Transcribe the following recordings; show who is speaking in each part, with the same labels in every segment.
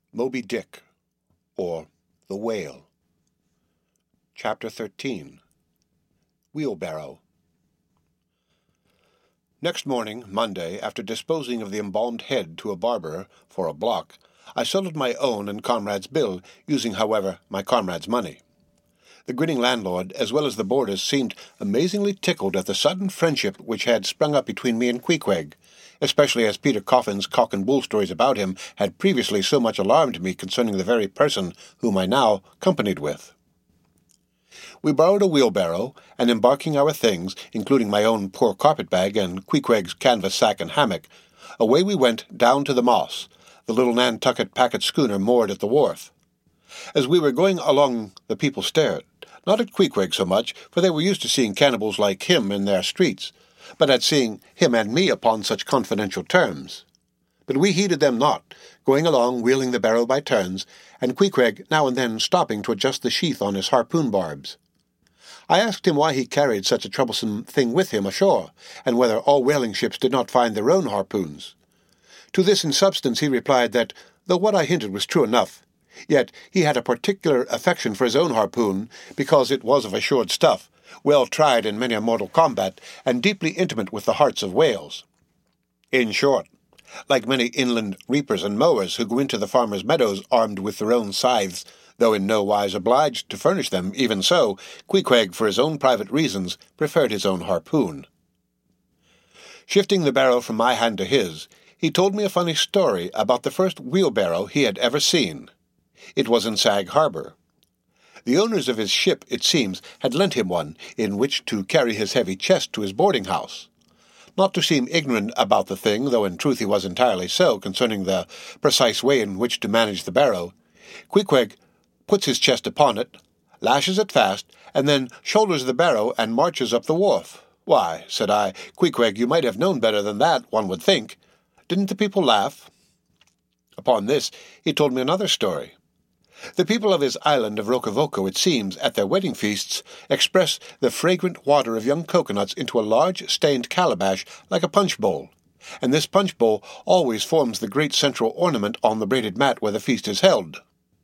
Speaker 1: Moby Dick, or The Whale. Chapter 13. Wheelbarrow. Next morning, Monday, after disposing of the embalmed head to a barber for a block, I settled my own and comrade's bill, using, however, my comrade's money. The grinning landlord, as well as the boarders, seemed amazingly tickled at the sudden friendship which had sprung up between me and Queequeg, especially as Peter Coffin's cock and bull stories about him had previously so much alarmed me concerning the very person whom I now companied with. We borrowed a wheelbarrow, and embarking our things, including my own poor carpet-bag and Queequeg's canvas sack and hammock, away we went down to the Moss, the little Nantucket packet schooner moored at the wharf. As we were going along, the people stared, not at Queequeg so much, for they were used to seeing cannibals like him in their streets, but at seeing him and me upon such confidential terms. But we heeded them not, going along wheeling the barrow by turns, and Queequeg now and then stopping to adjust the sheath on his harpoon barbs. I asked him why he carried such a troublesome thing with him ashore, and whether all whaling ships did not find their own harpoons. To this in substance he replied that, though what I hinted was true enough, yet he had a particular affection for his own harpoon, because it was of assured stuff, well tried in many a mortal combat, and deeply intimate with the hearts of whales. In short, like many inland reapers and mowers who go into the farmers' meadows armed with their own scythes, though in no wise obliged to furnish them, even so, Queequeg, for his own private reasons, preferred his own harpoon. Shifting the barrow from my hand to his, he told me a funny story about the first wheelbarrow he had ever seen. It was in Sag Harbor. The owners of his ship, it seems, had lent him one, in which to carry his heavy chest to his boarding-house. Not to seem ignorant about the thing, though in truth he was entirely so concerning the precise way in which to manage the barrow, Queequeg puts his chest upon it, lashes it fast, and then shoulders the barrow and marches up the wharf. "Why," said I, "Queequeg, you might have known better than that, one would think. Didn't the people laugh?" Upon this he told me another story. The people of his island of Rokovoko, it seems, at their wedding feasts, express the fragrant water of young coconuts into a large stained calabash like a punch bowl, and this punch bowl always forms the great central ornament on the braided mat where the feast is held.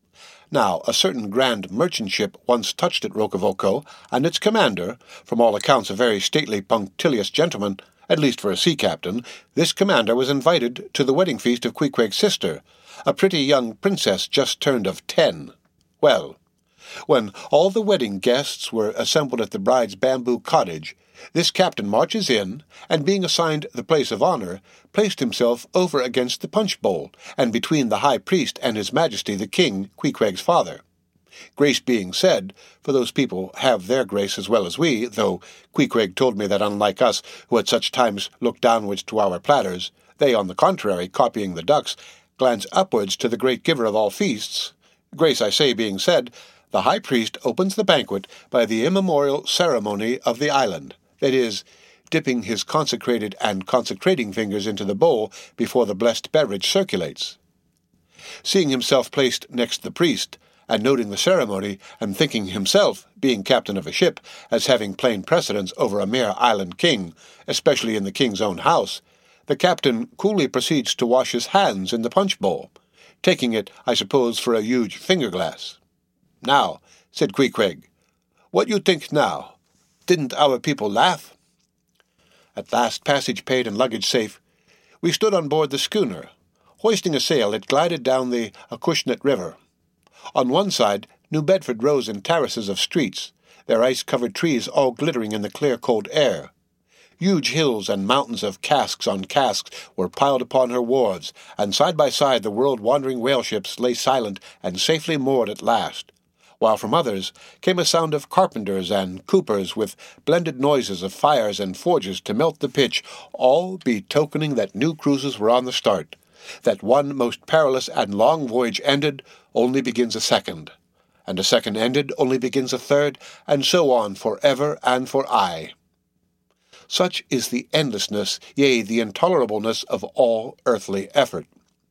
Speaker 1: Now, a certain grand merchant ship once touched at Rokovoko, and its commander, from all accounts a very stately, punctilious gentleman, at least for a sea captain, this commander was invited to the wedding feast of Queequeg's sister, a pretty young princess just turned of 10. Well, when all the wedding guests were assembled at the bride's bamboo cottage, this captain marches in, and being assigned the place of honor, placed himself over against the punch bowl, and between the high priest and his majesty the king, Queequeg's father. Grace being said, for those people have their grace as well as we, though Queequeg told me that unlike us, who at such times look downwards to our platters, they, on the contrary, copying the ducks, glance upwards to the great giver of all feasts. Grace, I say, being said, the high priest opens the banquet by the immemorial ceremony of the island, that is, dipping his consecrated and consecrating fingers into the bowl before the blessed beverage circulates. Seeing himself placed next the priest, and noting the ceremony, and thinking himself, being captain of a ship, as having plain precedence over a mere island king, especially in the king's own house, the captain coolly proceeds to wash his hands in the punch-bowl, taking it, I suppose, for a huge finger-glass. "Now," said Queequeg, "what you think now? Didn't our people laugh?" At last, passage paid and luggage safe, we stood on board the schooner. Hoisting a sail, it glided down the Acushnet River. On one side, New Bedford rose in terraces of streets, their ice-covered trees all glittering in the clear, cold air. Huge hills and mountains of casks on casks were piled upon her wharves, and side by side the world-wandering whale-ships lay silent and safely moored at last, while from others came a sound of carpenters and coopers with blended noises of fires and forges to melt the pitch, all betokening that new cruises were on the start, that one most perilous and long voyage ended, only begins a second, and a second ended, only begins a third, and so on for ever and for aye. Such is the endlessness, yea, the intolerableness of all earthly effort.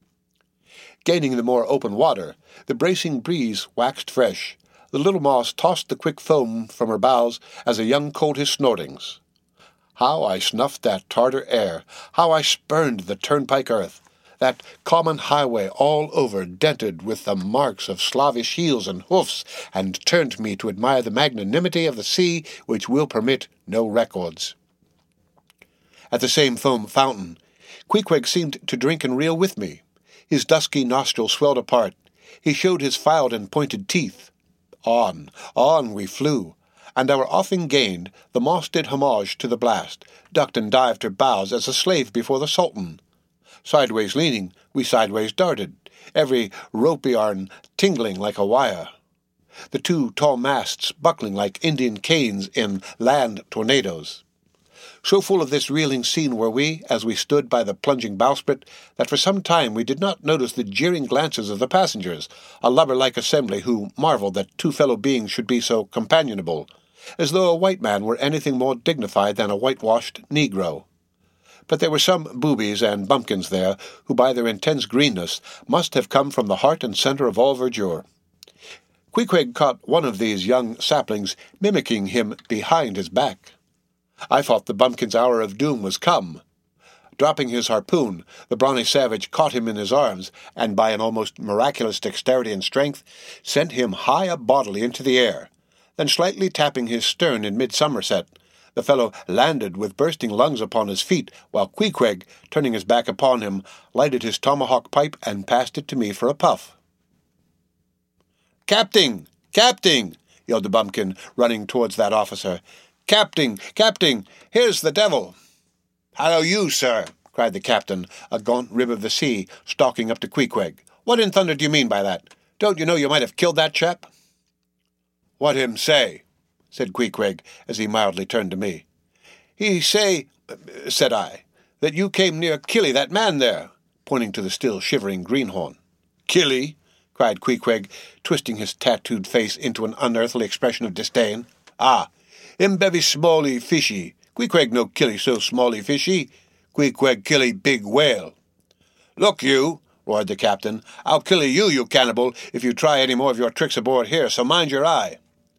Speaker 1: Gaining the more open water, the bracing breeze waxed fresh. The little Moss tossed the quick foam from her bows as a young colt his snortings. How I snuffed that Tartar air! How I spurned the turnpike earth! that common highway all over dented with the marks of Slavish heels and hoofs, and turned me to admire the magnanimity of the sea which will permit no records. At the same foam fountain, Queequeg seemed to drink and reel with me. His dusky nostrils swelled apart. He showed his filed and pointed teeth. On we flew, and our offing gained, the moss did homage to the blast, ducked and dived her bows as a slave before the Sultan. Sideways leaning, we sideways darted, every rope yarn tingling like a wire, the two tall masts buckling like Indian canes in land tornadoes. So full of this reeling scene were we, as we stood by the plunging bowsprit, that for some time we did not notice the jeering glances of the passengers, a lubber-like assembly who marveled that two fellow beings should be so companionable, as though a white man were anything more dignified than a whitewashed Negro. But there were some boobies and bumpkins there, who by their intense greenness must have come from the heart and centre of all verdure. Queequeg caught one of these young saplings mimicking him behind his back. I thought the bumpkin's hour of doom was come. Dropping his harpoon, the brawny savage caught him in his arms, and by an almost miraculous dexterity and strength, sent him high up bodily into the air. Then slightly tapping his stern in mid-somerset, the fellow landed with bursting lungs upon his feet, while Queequeg, turning his back upon him, lighted his tomahawk pipe and passed it to me for a puff. "Capting! Capting!" yelled the bumpkin, running towards that officer. "Capting! Capting! Here's the devil!" "Hallo you, sir!" cried the captain, a gaunt rib of the sea, stalking up to Queequeg. "What in thunder do you mean by that? Don't you know you might have killed that chap?" "What him say?" said Queequeg, as he mildly turned to me. "He say," said I, "that you came near killy that man there," pointing to the still shivering greenhorn. "Killy?" cried Queequeg, twisting his tattooed face into an unearthly expression of disdain. "Ah, him bevy smally fishy. Queequeg no killy so smally fishy. Queequeg killy big whale." "Look you," roared the captain, "I'll kill you, you cannibal, if you try any more of your tricks aboard here, so mind your eye."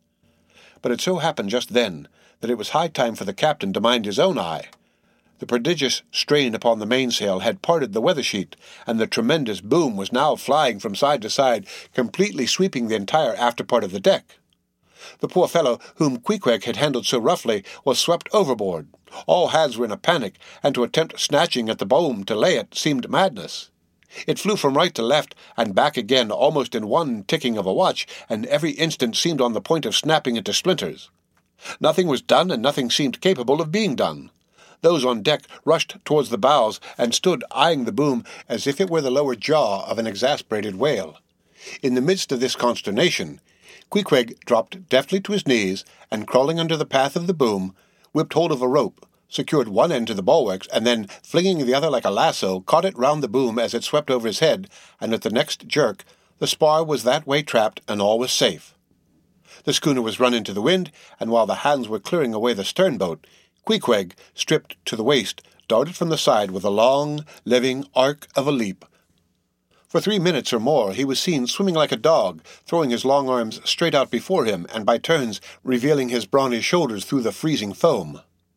Speaker 1: But it so happened just then that it was high time for the captain to mind his own eye. The prodigious strain upon the mainsail had parted the weather sheet, and the tremendous boom was now flying from side to side, completely sweeping the entire after part of the deck. The poor fellow, whom Queequeg had handled so roughly, was swept overboard. All hands were in a panic, and to attempt snatching at the boom to lay it seemed madness. It flew from right to left and back again almost in one ticking of a watch, and every instant seemed on the point of snapping into splinters. Nothing was done, and nothing seemed capable of being done. Those on deck rushed towards the bows and stood eyeing the boom as if it were the lower jaw of an exasperated whale. In the midst of this consternation, Queequeg dropped deftly to his knees, and crawling under the path of the boom, whipped hold of a rope, secured one end to the bulwarks, and then, flinging the other like a lasso, caught it round the boom as it swept over his head, and at the next jerk the spar was that way trapped, and all was safe. The schooner was run into the wind, and while the hands were clearing away the stern-boat, Queequeg, stripped to the waist, darted from the side with a long, living arc of a leap. For 3 minutes or more he was seen swimming like a dog, throwing his long arms straight out before him, and by turns revealing his brawny shoulders through the freezing foam.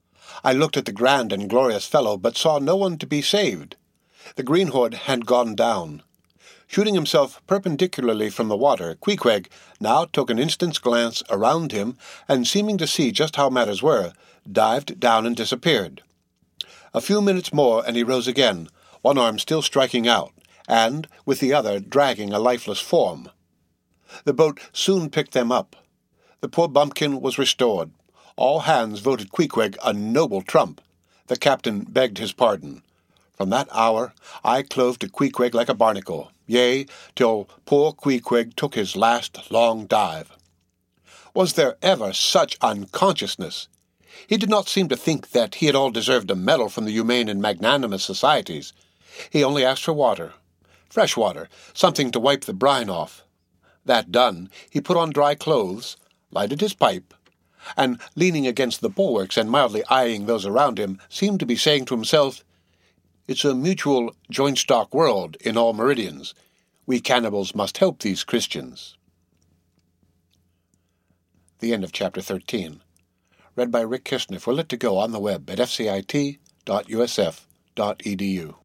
Speaker 1: I looked at the grand and glorious fellow, but saw no one to be saved. The greenhorn had gone down. Shooting himself perpendicularly from the water, Queequeg now took an instant's glance around him, and seeming to see just how matters were, dived down and disappeared. A few minutes more, and he rose again, one arm still striking out, and, with the other, dragging a lifeless form. The boat soon picked them up. The poor bumpkin was restored. All hands voted Queequeg a noble trump. The captain begged his pardon. From that hour I clove to Queequeg like a barnacle, yea, till poor Queequeg took his last long dive. Was there ever such unconsciousness? He did not seem to think that he at all deserved a medal from the humane and magnanimous societies. He only asked for water. Fresh water, something to wipe the brine off. That done, he put on dry clothes, lighted his pipe, and, leaning against the bulwarks and mildly eyeing those around him, seemed to be saying to himself, "It's a mutual joint-stock world in all meridians. We cannibals must help these Christians." The end of Chapter 13. Read by Rick Kishner for Lit2Go on the web at fcit.usf.edu.